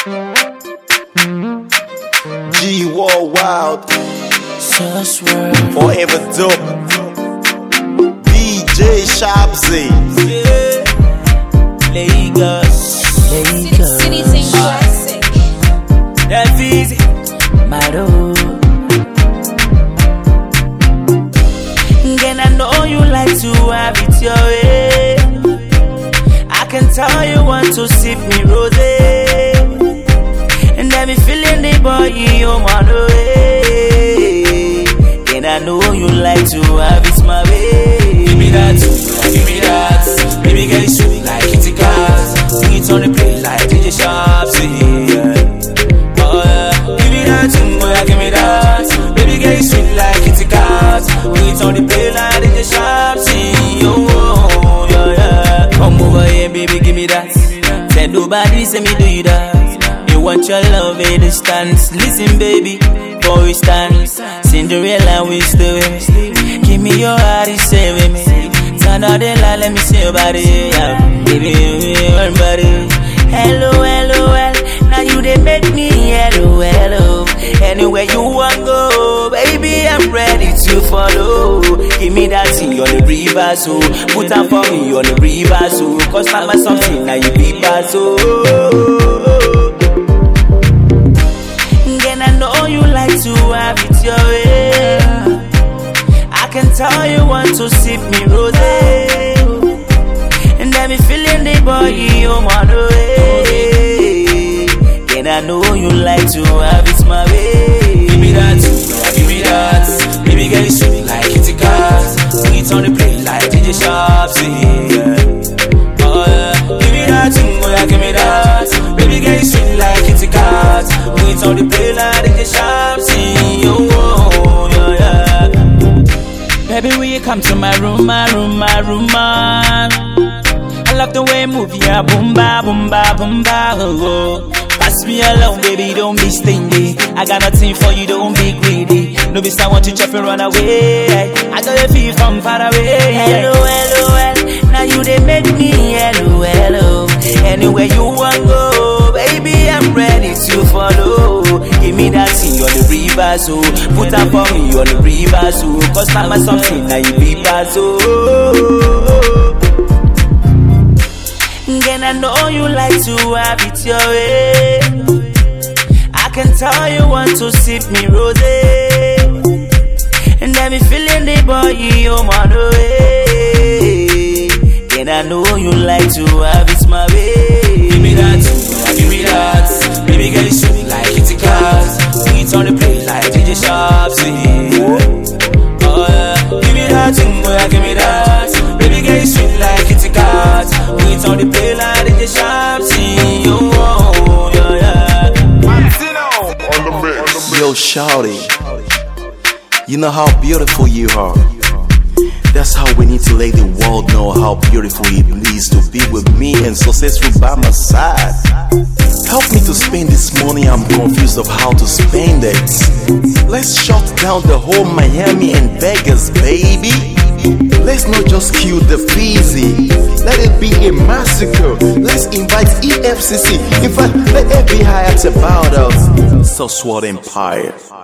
G War Wild, Forever Dope, DJ Shabzy, Lagos. Cities and classic. That's easy. Mado. Again, I know you like to have it your way. I can tell you want to sip me rosé, and I be feeling the boy in your mother way. And I know you like to have it my way. Give me that, give me that. Baby girl, it's sweet like Kitty Cat. Sing it on the plate like DJ Shabzy. Oh yeah, give me that, give me that. Baby girl, it's sweet like Kitty Cat. Sing it on the plate like DJ Shabzy. Oh yeah. Come over here, baby, give me that. Said nobody say me do you that. You want your love at a distance. Listen, baby, for instance, Cinderella with the way. Give me your heart, you say with me. Turn out the light, let me see your body. Yeah, baby, your body. Hello, hello, well. Now you they make me hello, hello. Anywhere you want go, baby, I'm ready to follow. Give me that thing on the river, so put up for me on the river, so cause I'm a something, now you be bad, so. Again, I know you like to have it your way. I can tell you want to sip me rosé, and I be feeling the boy in your mother way. And I know you like to have it my way. Give me that, give me that. Baby girl, it's sweet like Kitty Cat. Sing it on the plate like DJ Shabzy. Oh yeah, give me that, give me that. Baby girl, it's sweet like Kitty Cat. Sing it on the plate like DJ Shabzy. Oh yeah. Baby, will you come to my room, man? I love the way you move, yeah, boom ba, boom ba, boom ba, oh. Pass me alone, baby, don't be stingy. I got nothing for you, don't be greedy. No be I want to chop and run away. I got a feel from far away. Hello, hello, well. Now you they make me hello, hello. Anywhere you want go, baby, I'm ready to follow. Give me that thing on the river, so put up for me on the river, so cause I'm a something, now you be bad, so. Again, I know you like to have it your way. I can tell you want to sip me rosé, and I be feeling the boy in your mother way. And I know you like to have it my way. Give me that, give me that. Baby girl, it's sweet like Kitty Cat. Sing it on the plate like DJ Shabzy. Oh yeah, give me that, give me that. Baby girl, it's sweet like Kitty Cat. Sing it on the plate like DJ Shabzy. Oh yeah. Yo shawty, you know how beautiful you are. That's how we need to let the world know how beautiful it is to be with me and successful by my side. Help me to spend this money, I'm confused of how to spend it. Let's shut down the whole Miami and Vegas, baby. Let's not just kill the Fizzy, let it be a massacre. Let's invite EFCC, in fact, let FBI about us. So Sword Empire.